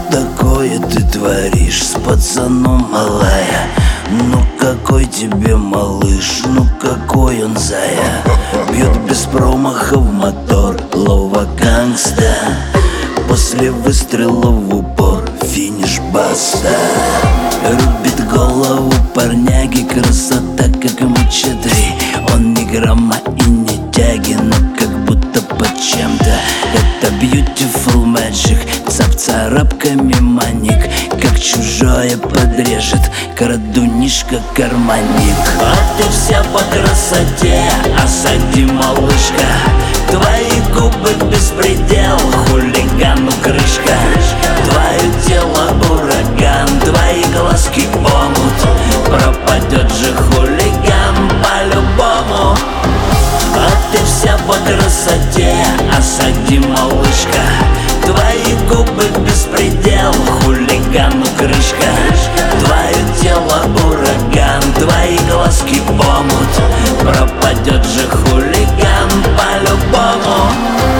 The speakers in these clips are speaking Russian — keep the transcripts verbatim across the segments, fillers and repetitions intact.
такое ты творишь с пацаном, малая? Ну какой тебе малыш, ну какой он зая. Бьет без промаха в мотор, лова гангста. После выстрела в упор, финиш баста. Рубит голову парняги, красота как мчетри. Он ни грамма и не тяги, но как будто под чем-то. Это beautiful magic, цап-царапками маник. Как чужое подрежет, крадунишка карманник. А ты вся по красоте, осади, малышка. Твои губы беспредел, хулигану крышка. Твое тело ураган, твои глазки омут. Пропадет же хулиган по-любому. А ты вся по красоте, осади, малышка. Твои губы беспредел, хулигану крышка. Твое тело ураган, твои глазки омут. Пропадет же хулиган по-любому.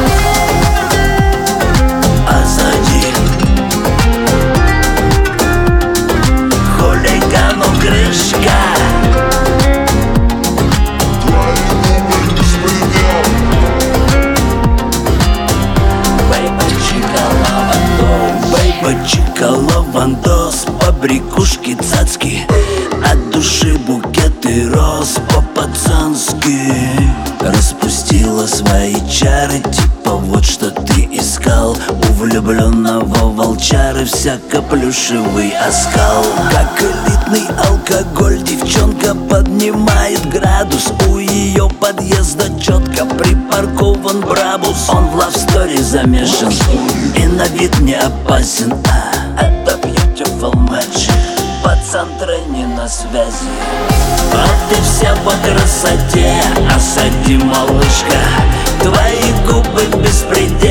Осади, хулигану крышка. Чикала вандос, побрякушки цацки. От души букеты роз по-пацански. Распустила свои чары, типа вот что ты искал. У влюбленного волчары всяко плюшевый оскал. Как элитный алкоголь девчонка поднимает градус. У ее подъезда четко припаркован брабус. Он в лавстори замешан и на вид не опасен. А это beautiful magic, пацан трени на связи. А ты вся по красоте, осади, малышка. Твои губы беспредел.